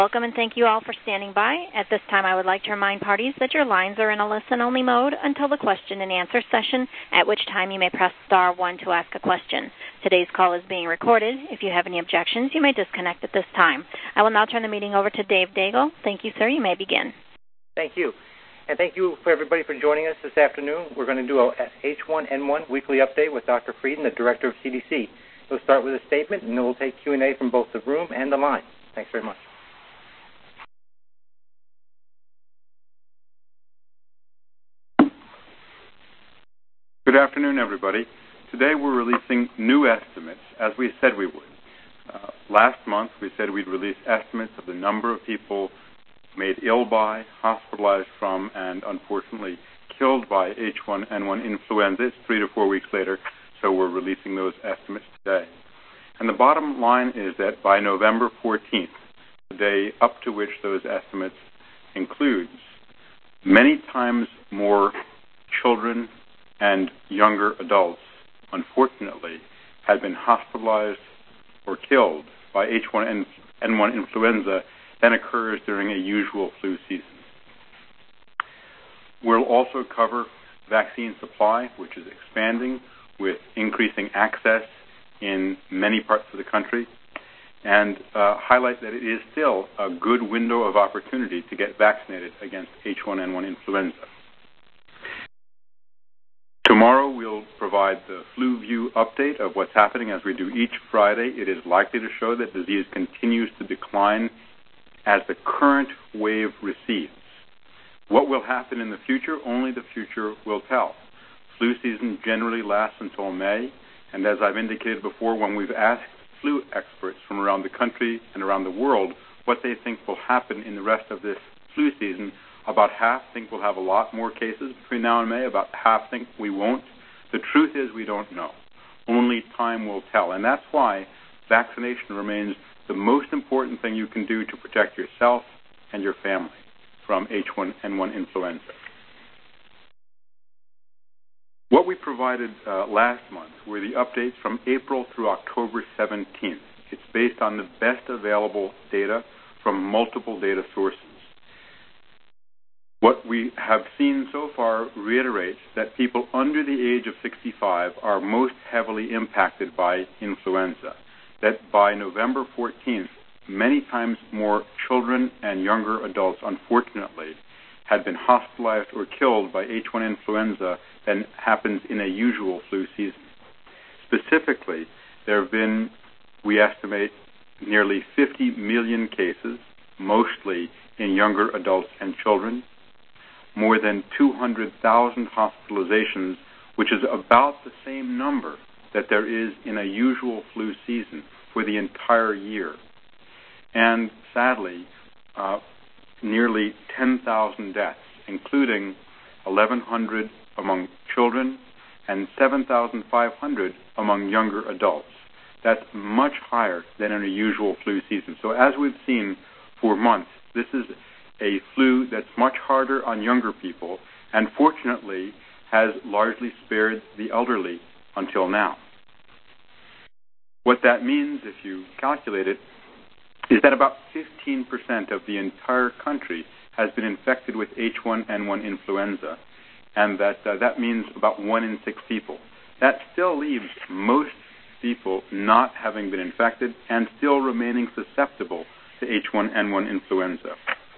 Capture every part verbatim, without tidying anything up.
Welcome and thank you all for standing by. At this time, I would like to remind parties that your lines are in a listen-only mode until the question and answer session, at which time you may press star one to ask a question. Today's call is being recorded. If you have any objections, you may disconnect at this time. I will now turn the meeting over to Dave Daigle. Thank you, sir. You may begin. Thank you. And thank you for everybody for joining us this afternoon. We're going to do a H one N one weekly update with Doctor Frieden, the Director of C D C. We'll start with a statement, and then we'll take Q and A from both the room and the line. Thanks very much. Good afternoon, everybody. Today we're releasing new estimates, as we said we would. Uh, last month we said we'd release estimates of the number of people made ill by, hospitalized from, and unfortunately killed by H one N one influenza. It's three to four weeks later, so we're releasing those estimates today. And the bottom line is that by November fourteenth, the day up to which those estimates includes, many times more children and younger adults, unfortunately, had been hospitalized or killed by H one N one influenza than occurs during a usual flu season. We'll also cover vaccine supply, which is expanding with increasing access in many parts of the country, and uh, highlight that it is still a good window of opportunity to get vaccinated against H one N one influenza. Tomorrow we'll provide the Flu View update of what's happening as we do each Friday. It is likely to show that disease continues to decline as the current wave recedes. What will happen in the future? Only the future will tell. Flu season generally lasts until May, and as I've indicated before, when we've asked flu experts from around the country and around the world what they think will happen in the rest of this flu season, about half think we'll have a lot more cases between now and May. About half think we won't. The truth is we don't know. Only time will tell. And that's why vaccination remains the most important thing you can do to protect yourself and your family from H one N one influenza. What we provided uh, last month were the updates from April through October seventeenth. It's based on the best available data from multiple data sources. What we have seen so far reiterates that people under the age of sixty-five are most heavily impacted by influenza, that by November fourteenth, many times more children and younger adults, unfortunately, had been hospitalized or killed by H one influenza than happens in a usual flu season. Specifically, there have been, we estimate, nearly fifty million cases, mostly in younger adults and children, more than two hundred thousand hospitalizations, which is about the same number that there is in a usual flu season for the entire year. And sadly, uh, nearly ten thousand deaths, including eleven hundred among children and seven thousand five hundred among younger adults. That's much higher than in a usual flu season. So as we've seen for months, this is a flu that's much harder on younger people and fortunately has largely spared the elderly until now. What that means, if you calculate it, is that about fifteen percent of the entire country has been infected with H one N one influenza, and that uh, that means about one in six people. That still leaves most people not having been infected and still remaining susceptible to H one N one influenza.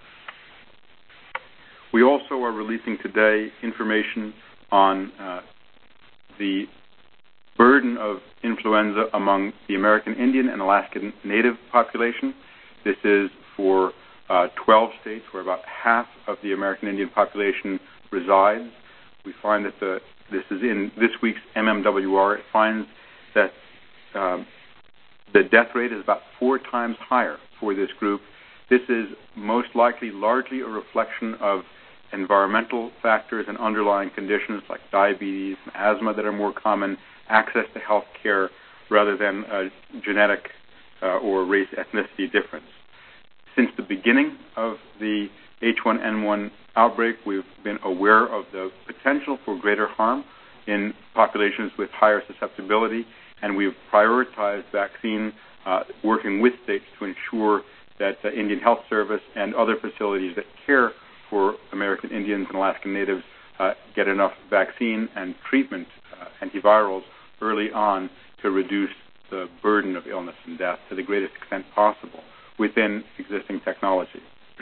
We also are releasing today information on uh, the burden of influenza among the American Indian and Alaskan Native population. This is for uh, twelve states where about half of the American Indian population resides. We find that the this is in this week's M M W R. It finds that um, the death rate is about four times higher for this group. This is most likely largely a reflection of environmental factors and underlying conditions like diabetes and asthma that are more common, access to health care, rather than a genetic uh, or race ethnicity difference. Since the beginning of the H one N one outbreak, we've been aware of the potential for greater harm in populations with higher susceptibility, and we've prioritized vaccine uh, working with states to ensure that uh, Indian Health Service and other facilities that care for American Indians and Alaskan Natives uh, get enough vaccine and treatment, uh, antivirals, early on to reduce the burden of illness and death to the greatest extent possible within existing technology.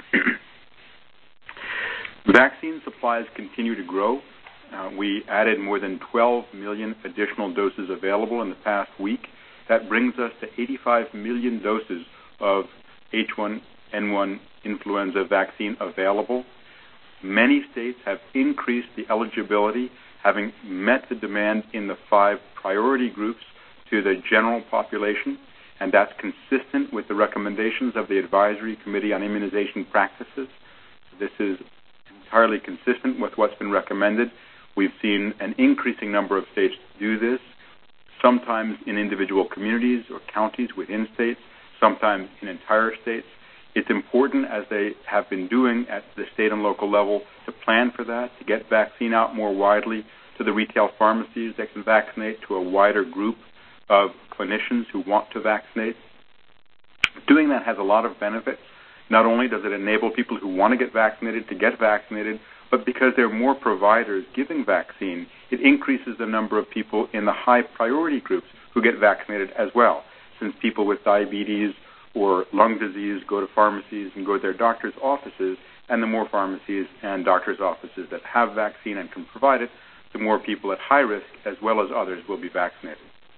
Vaccine supplies continue to grow. Uh, we added more than twelve million additional doses available in the past week. That brings us to eighty-five million doses of H one N one influenza vaccine available. Many states have increased the eligibility, having met the demand in the five priority groups to the general population, and that's consistent with the recommendations of the Advisory Committee on Immunization Practices. This is entirely consistent with what's been recommended. We've seen an increasing number of states do this, sometimes in individual communities or counties within states, sometimes in entire states. It's important, as they have been doing at the state and local level, to plan for that, to get vaccine out more widely to the retail pharmacies that can vaccinate, to a wider group of clinicians who want to vaccinate. Doing that has a lot of benefits. Not only does it enable people who want to get vaccinated to get vaccinated, but because there are more providers giving vaccine, it increases the number of people in the high priority groups who get vaccinated as well. Since people with diabetes or lung disease go to pharmacies and go to their doctor's offices, and the more pharmacies and doctor's offices that have vaccine and can provide it, the more people at high risk as well as others will be vaccinated.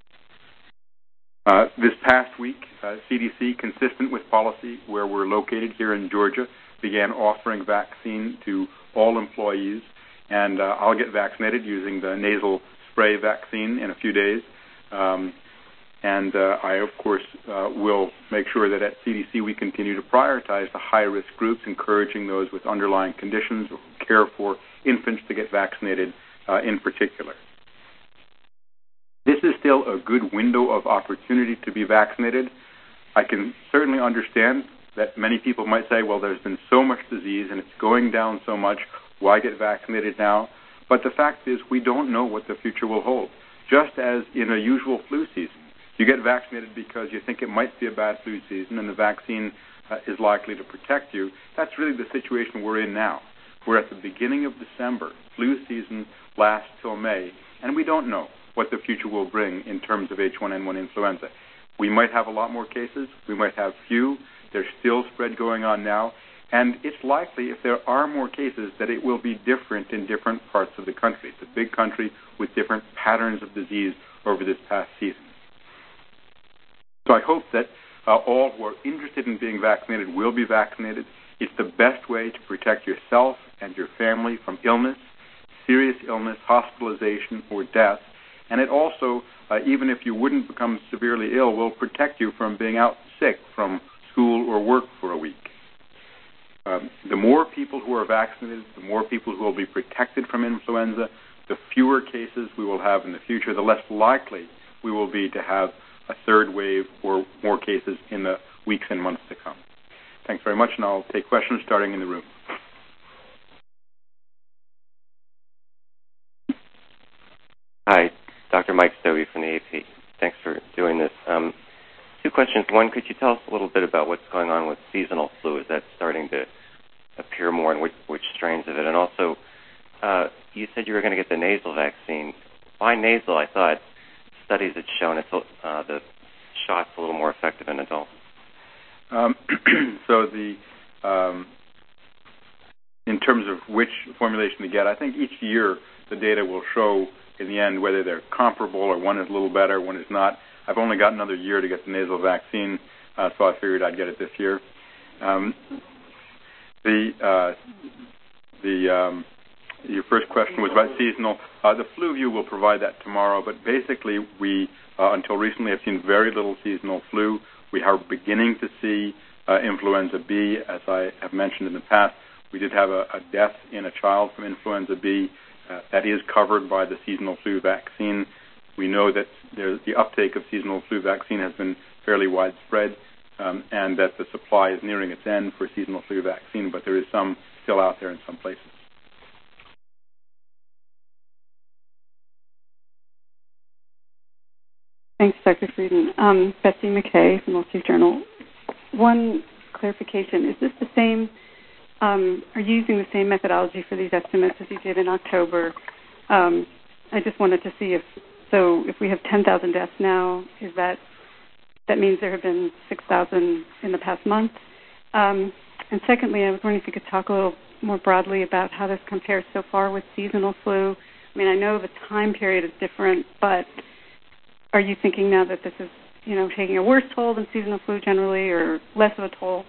Uh, this past week, uh, C D C, consistent with policy where we're located here in Georgia, began offering vaccine to all employees, and uh, I'll get vaccinated using the nasal spray vaccine in a few days. Um, and uh, I, of course, uh, will make sure that at C D C we continue to prioritize the high-risk groups, encouraging those with underlying conditions or care for infants to get vaccinated uh, in particular. This is still a good window of opportunity to be vaccinated. I can certainly understand that many people might say, well, there's been so much disease and it's going down so much, why get vaccinated now? But the fact is we don't know what the future will hold. Just as in a usual flu season, you get vaccinated because you think it might be a bad flu season and the vaccine uh, is likely to protect you. That's really the situation we're in now. We're at the beginning of December. Flu season lasts till May, and we don't know what the future will bring in terms of H one N one influenza. We might have a lot more cases. We might have few. There's still spread going on now. And it's likely, if there are more cases, that it will be different in different parts of the country. It's a big country with different patterns of disease over this past season. So I hope that uh, all who are interested in being vaccinated will be vaccinated. It's the best way to protect yourself and your family from illness, serious illness, hospitalization, or death. And it also, uh, even if you wouldn't become severely ill, will protect you from being out sick from school or work for a week. Um, the more people who are vaccinated, the more people who will be protected from influenza, the fewer cases we will have in the future, the less likely we will be to have a third wave or more cases in the weeks and months to come. Thanks very much, and I'll take questions starting in the room. Hi, Doctor Mike Stobie from the A P. Thanks for doing this. Um, two questions. One, could you tell us a little bit about what's going on with seasonal flu? Is that starting to appear more, and which, which strains of it? And also, uh, you said you were going to get the nasal vaccine. Why nasal? I thought studies had shown it's, uh, the shot's a little more effective in adults. Um, so the um, in terms of which formulation to get, I think each year the data will show in the end whether they're comparable or one is a little better, one is not. I've only got another year to get the nasal vaccine, uh, so I figured I'd get it this year. Um, the uh, the um, your first question was about seasonal. Uh, the FluView will provide that tomorrow, but basically we, uh, until recently, have seen very little seasonal flu. We are beginning to see uh, influenza B, as I have mentioned in the past. We did have a, a death in a child from influenza B. Uh, that is covered by the seasonal flu vaccine. We know that there, the uptake of seasonal flu vaccine has been fairly widespread, um, and that the supply is nearing its end for seasonal flu vaccine, but there is some still out there in some places. Thanks, Doctor Frieden. Um, Betsy McKay from Wall Street Journal. One clarification. Is this the same, um, are you using the same methodology for these estimates as you did in October? Um, I just wanted to see if, so if we have ten thousand deaths now, is that, that means there have been six thousand in the past month? Um, and secondly, I was wondering if you could talk a little more broadly about how this compares so far with seasonal flu. I mean, I know the time period is different, but are you thinking now that this is, you know, taking a worse toll than seasonal flu generally, or less of a toll?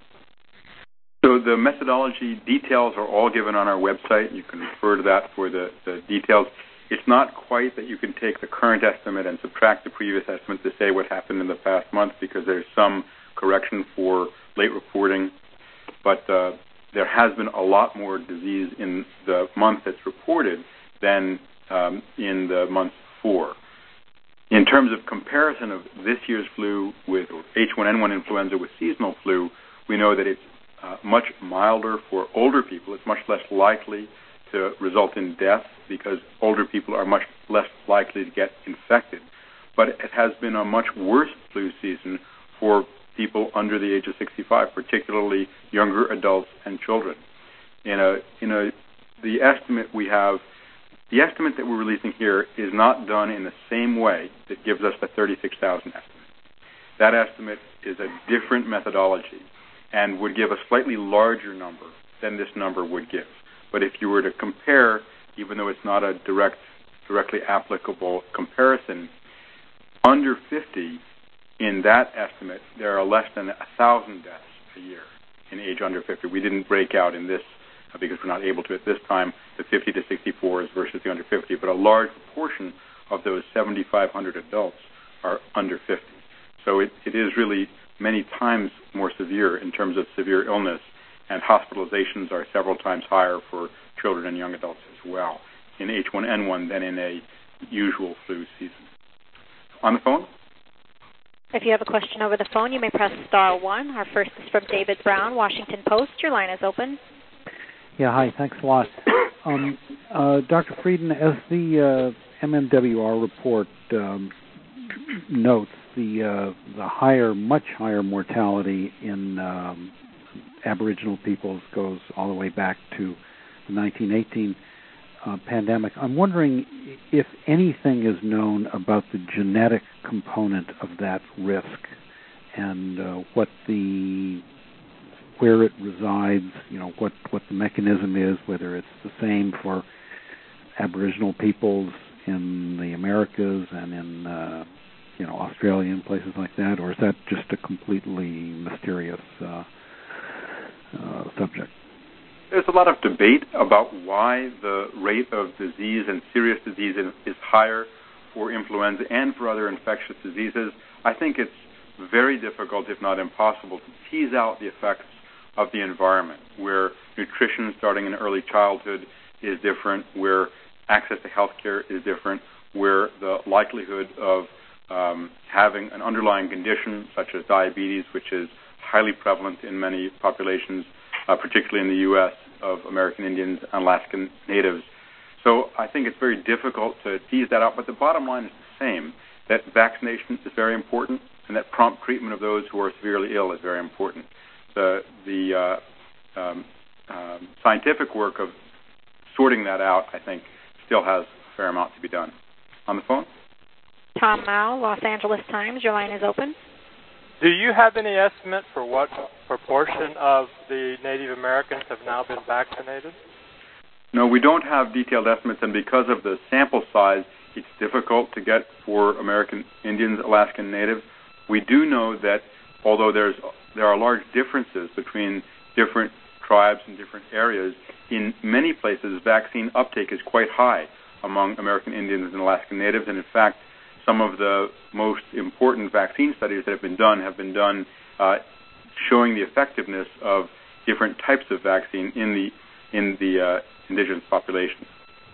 So the methodology details are all given on our website. You can refer to that for the, the details. It's not quite that you can take the current estimate and subtract the previous estimate to say what happened in the past month, because there's some correction for late reporting. But uh, there has been a lot more disease in the month that's reported than um, in the months before. In terms of comparison of this year's flu with H one N one influenza with seasonal flu, we know that it's uh, much milder for older people. It's much less likely to result in death because older people are much less likely to get infected. But it has been a much worse flu season for people under the age of sixty-five, particularly younger adults and children. In a, in a, the estimate we have, the estimate that we're releasing here is not done in the same way that gives us the thirty-six thousand estimate. That estimate is a different methodology and would give a slightly larger number than this number would give. But if you were to compare, even though it's not a direct, directly applicable comparison, under fifty, in that estimate, there are less than one thousand deaths a year in age under fifty. We didn't break out in this uh, because we're not able to at this time, the fifty to sixty-fours versus the under fifty, but a large proportion of those seventy-five hundred adults are under fifty. So it, it is really many times more severe in terms of severe illness, and hospitalizations are several times higher for children and young adults as well in H one N one than in a usual flu season. On the phone? If you have a question over the phone, you may press star one. Our first is from David Brown, Washington Post. Your line is open. Yeah, hi. Thanks a lot. Um, uh, Doctor Frieden, as the uh, M M W R report um, notes, the uh, the higher, much higher mortality in um, Aboriginal peoples goes all the way back to the nineteen eighteen uh, pandemic. I'm wondering if anything is known about the genetic component of that risk and uh, what the where it resides, you know, what, what the mechanism is, whether it's the same for Aboriginal peoples in the Americas and in, uh, you know, Australia and places like that, or is that just a completely mysterious uh, uh, subject? There's a lot of debate about why the rate of disease and serious disease is higher for influenza and for other infectious diseases. I think it's very difficult, if not impossible, to tease out the effects of the environment, where nutrition starting in early childhood is different, where access to health care is different, where the likelihood of um, having an underlying condition such as diabetes, which is highly prevalent in many populations, uh, particularly in the U S, of American Indians and Alaskan Natives. So I think it's very difficult to tease that out, but the bottom line is the same, that vaccination is very important and that prompt treatment of those who are severely ill is very important. The, the uh, um, um, scientific work of sorting that out, I think, still has a fair amount to be done. On the phone? Tom Mao, Los Angeles Times. Your line is open. Do you have any estimate for what proportion of the Native Americans have now been vaccinated? No, we don't have detailed estimates, and because of the sample size, it's difficult to get for American Indians, Alaskan Natives. We do know that although there's there are large differences between different tribes and different areas, in many places vaccine uptake is quite high among American Indians and Alaskan Natives, and in fact, some of the most important vaccine studies that have been done have been done uh, showing the effectiveness of different types of vaccine in the in the uh, indigenous population.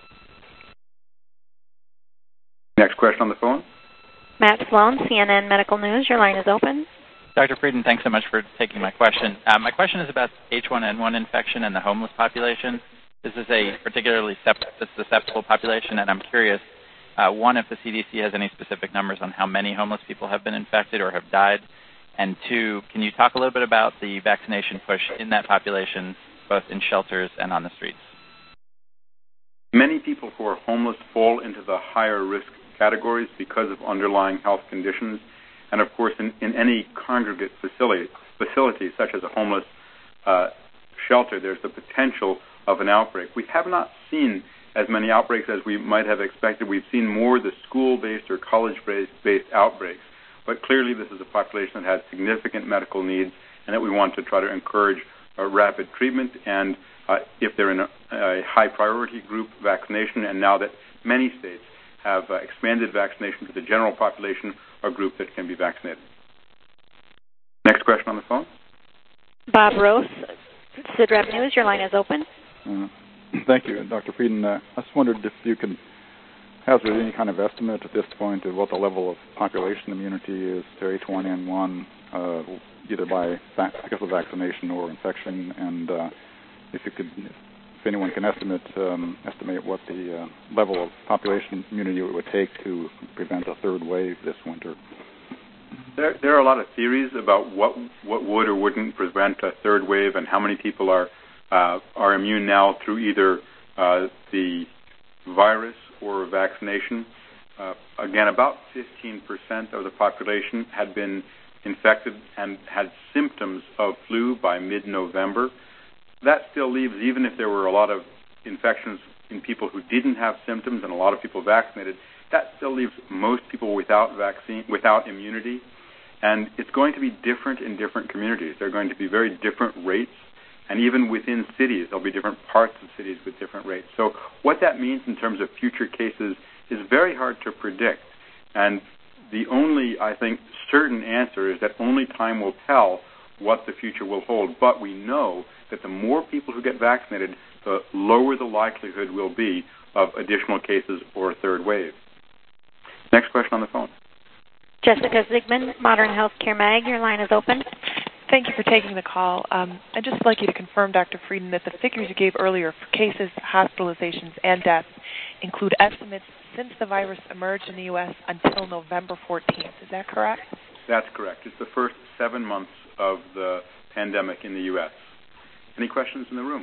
Next question on the phone. Matt Sloan, C N N Medical News. Your line is open. Doctor Frieden, thanks so much for taking my question. Uh, my question is about H one N one infection and the homeless population. This is a particularly susceptible population, and I'm curious, uh, one, if the C D C has any specific numbers on how many homeless people have been infected or have died, And two, can you talk a little bit about the vaccination push in that population, both in shelters and on the streets? Many people who are homeless fall into the higher risk categories because of underlying health conditions. And, of course, in, in any congregate facility, facility, such as a homeless uh, shelter, there's the potential of an outbreak. We have not seen as many outbreaks as we might have expected. We've seen more the school-based or college-based outbreaks. But clearly this is a population that has significant medical needs and that we want to try to encourage uh, rapid treatment and, uh, if they're in a, a high-priority group, vaccination. And now that many states have uh, expanded vaccination to the general population, a group that can be vaccinated. Next question on the phone. Bob Rose, C I D R E P News, your line is open. Uh, thank you, Doctor Frieden. Uh, I just wondered if you can hazard any kind of estimate at this point of what the level of population immunity is to H one N one, uh, either by vac- because of vaccination or infection, and uh, if you could, if anyone can estimate um, estimate what the uh, level of population immunity it would take to prevent a third wave this winter. There, there are a lot of theories about what what would or wouldn't prevent a third wave, and how many people are uh, are immune now through either uh, the virus or vaccination. Uh, again, about fifteen percent of the population had been infected and had symptoms of flu by mid-November. That still leaves, even if there were a lot of infections in people who didn't have symptoms and a lot of people vaccinated, that still leaves most people without vaccine, without immunity. And it's going to be different in different communities. There are going to be very different rates, and even within cities, there'll be different parts of cities with different rates. So what that means in terms of future cases is very hard to predict. And the only, I think, certain answer is that only time will tell what the future will hold. But we know that the more people who get vaccinated, the lower the likelihood will be of additional cases or a third wave. Next question on the phone. Jessica Ziegman, Modern Healthcare Mag, your line is open. Thank you for taking the call. Um, I'd just like you to confirm, Doctor Frieden, that the figures you gave earlier for cases, hospitalizations, and deaths include estimates since the virus emerged in the U S until November fourteenth. Is that correct? That's correct. It's the first seven months of the pandemic in the U S. Any questions in the room?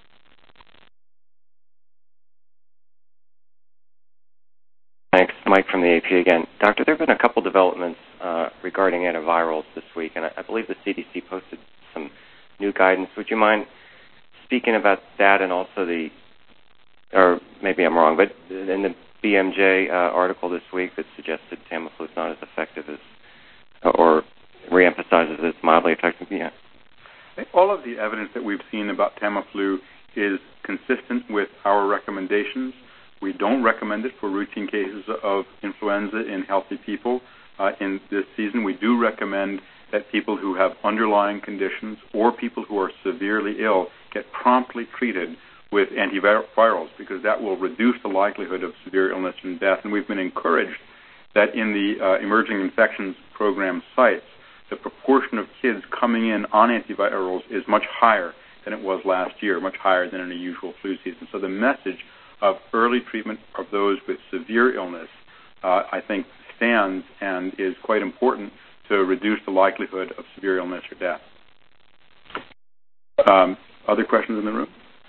Thanks. Mike from the A P again. Doctor, there have been a couple developments uh, regarding antivirals this week, and I, I believe the C D C posted some new guidance. Would you mind speaking about that and also the, or maybe I'm wrong, but in the B M J uh, article this week that suggested Tamiflu is not as effective as, or reemphasizes it's mildly effective? Yeah. All of the evidence that we've seen about Tamiflu is consistent with our recommendations. We don't recommend it for routine cases of influenza in healthy people. Uh, in this season, we do recommend that people who have underlying conditions or people who are severely ill get promptly treated with antivirals, because that will reduce the likelihood of severe illness and death. And we've been encouraged that in the uh, Emerging Infections Program sites, the proportion of kids coming in on antivirals is much higher than it was last year, much higher than in a usual flu season. So the message of early treatment of those with severe illness, uh, I think, stands and is quite important to reduce the likelihood of severe illness or death. Um, other questions in the room?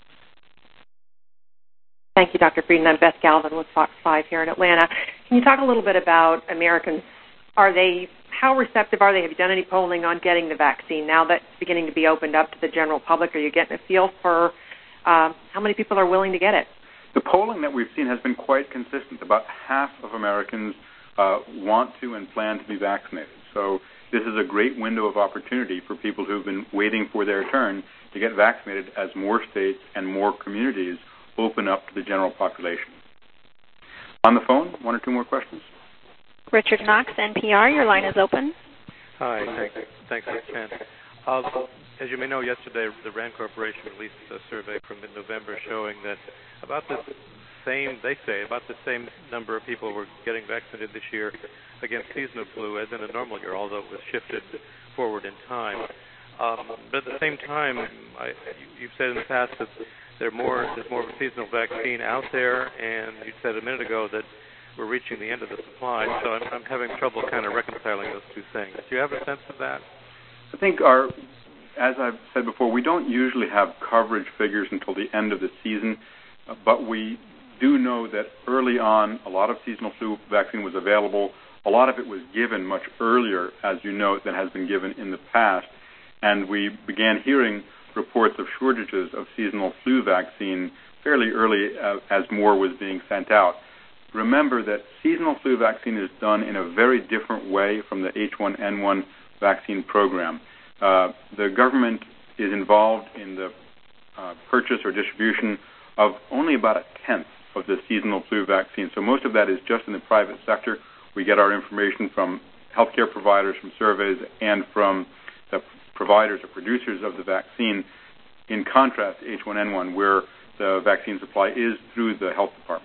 Thank you, Doctor Frieden. I'm Beth Galvin with Fox five here in Atlanta. Can you talk a little bit about Americans? Are they, how receptive are they? Have you done any polling on getting the vaccine now that it's beginning to be opened up to the general public? Are you getting a feel for um, how many people are willing to get it? The polling that we've seen has been quite consistent. About half of Americans uh, want to and plan to be vaccinated. So this is a great window of opportunity for people who've been waiting for their turn to get vaccinated as more states and more communities open up to the general population. On the phone, one or two more questions. Richard Knox, N P R, your line is open. Hi, thanks, thanks for the chance. Uh, as you may know, yesterday the RAND Corporation released a survey from mid-November showing that about the same, they say, about the same number of people were getting vaccinated this year against seasonal flu as in a normal year, although it was shifted forward in time. Um, but at the same time, I, you've said in the past that there more, there's more of a seasonal vaccine out there, and you said a minute ago that we're reaching the end of the supply. So I'm, I'm having trouble kind of reconciling those two things. Do you have a sense of that? I think our, as I've said before, we don't usually have coverage figures until the end of the season, uh, but we do know that early on a lot of seasonal flu vaccine was available. A lot of it was given much earlier, as you know, than has been given in the past, and we began hearing reports of shortages of seasonal flu vaccine fairly early uh, as more was being sent out. Remember that seasonal flu vaccine is done in a very different way from the H one N one vaccine program. Uh, the government is involved in the uh, purchase or distribution of only about a tenth of the seasonal flu vaccine. So most of that is just in the private sector. We get our information from healthcare providers, from surveys, and from the providers or producers of the vaccine, in contrast to H one N one, where the vaccine supply is through the health departments.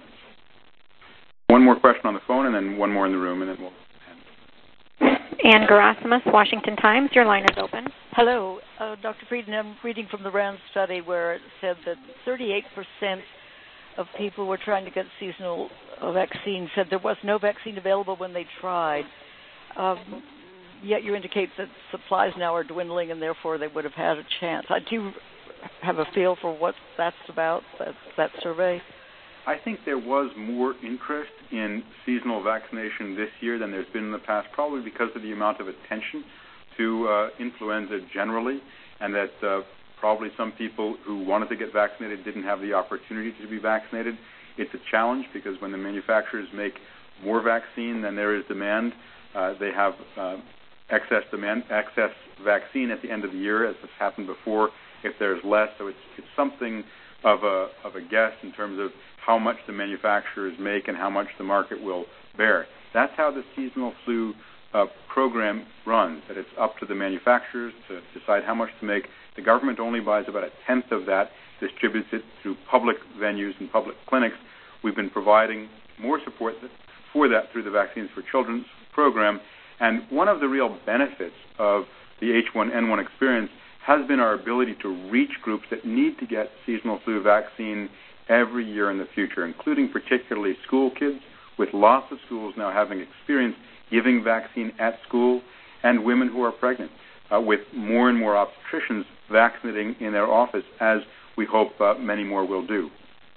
One more question on the phone, and then one more in the room, and then we'll end. Ann Gerasimus, Washington Times. Your line is open. Hello. Uh, Doctor Frieden, I'm reading from the RAND study where it said that thirty-eight percent of people who were trying to get seasonal uh, vaccine said there was no vaccine available when they tried. Um, yet you indicate that supplies now are dwindling and therefore they would have had a chance. I do have a feel for what that's about, that, that survey. I think there was more interest in seasonal vaccination this year than there's been in the past, probably because of the amount of attention to uh, influenza generally, and that uh, probably some people who wanted to get vaccinated didn't have the opportunity to be vaccinated. It's a challenge because when the manufacturers make more vaccine than there is demand, uh, they have uh, excess demand, excess vaccine at the end of the year, as has happened before, if there's less. So it's, it's something of a, of a guess in terms of how much the manufacturers make and how much the market will bear. That's how the seasonal flu uh, program runs, that it's up to the manufacturers to decide how much to make. The government only buys about a tenth of that, distributes it through public venues and public clinics. We've been providing more support for that through the Vaccines for Children's program. And one of the real benefits of the H one N one experience has been our ability to reach groups that need to get seasonal flu vaccine every year in the future, including particularly school kids, with lots of schools now having experience giving vaccine at school, and women who are pregnant, uh, with more and more obstetricians vaccinating in their office, as we hope uh, many more will do.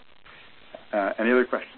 Uh, any other questions?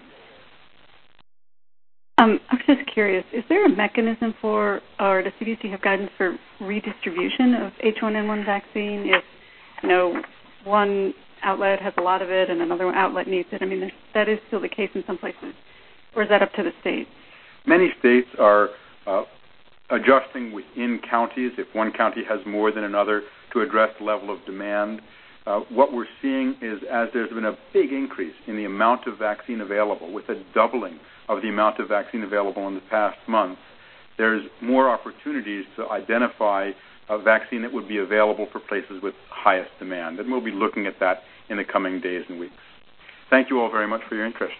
Um, I was just curious, is there a mechanism for, or does C D C have guidance for redistribution of H one N one vaccine if, you know, one outlet has a lot of it and another outlet needs it? I mean, that is still the case in some places. Or is that up to the state? Many states are uh, adjusting within counties, if one county has more than another, to address the level of demand. Uh, what we're seeing is, as there's been a big increase in the amount of vaccine available, with a doubling of the amount of vaccine available in the past month, there's more opportunities to identify a vaccine that would be available for places with highest demand. And we'll be looking at that in the coming days and weeks. Thank you all very much for your interest.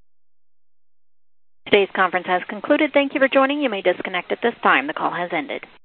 Today's conference has concluded. Thank you for joining. You may disconnect at this time. The call has ended.